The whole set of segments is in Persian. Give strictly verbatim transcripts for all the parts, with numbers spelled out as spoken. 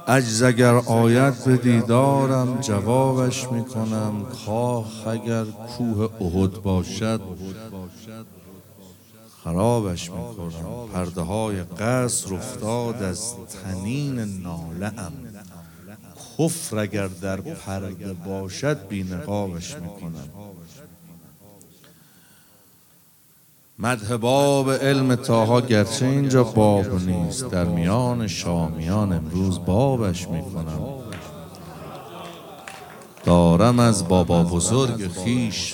عجز اگر آید به دیدارم جوابش میکنم، کاخ اگر کوه احد باشد خرابش میکنم. پرده های قصر افتاد از طنین ناله ام، کفر اگر در پرده باشد بی نقابش میکنم. مدح باب علم طاها گرچه اینجا باب نیست، در میان شامیان امروز بابش میکنم. دارم از بابا بزرگ خیش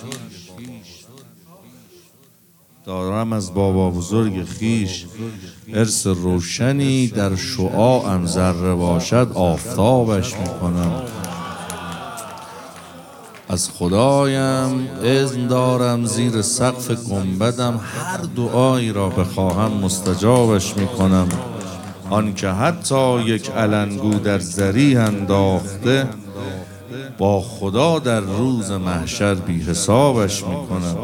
دارم از بابا بزرگ خیش ارث روشنی، در شعاعم ذره باشد آفتابش میکنم. از خدایم اذن دارم زیر سقف گنبدم، هر دعایی را بخواهم مستجابش میکنم. آن که حتی یک علنگو در زری انداخته، با خدا در روز محشر بی حسابش میکنم.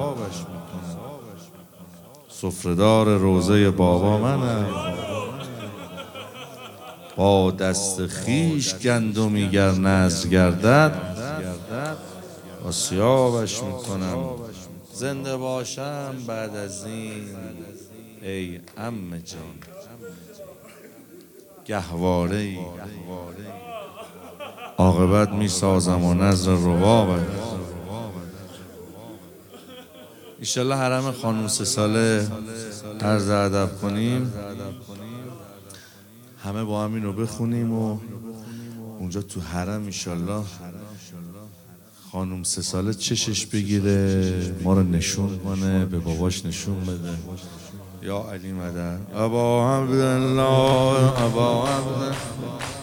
سفره‌دار روضه بابا منم، با دست خیش گندمی گر نذر گردد آسیابش میکنم. زنده باشم بعد از این ای عمه جان، گهواره ای عاقبت میسازم و نظر ربابش. ایشالله حرم خانوم سه ساله عرض ادب کنیم، همه با هم اینو بخونیم و اونجا تو حرم ایشالله خانوم سه ساله چشش بگیره، ما رو نشون کنه، به باباش نشون بده. یا علی مدد ابا عبدالله ابا عبدالله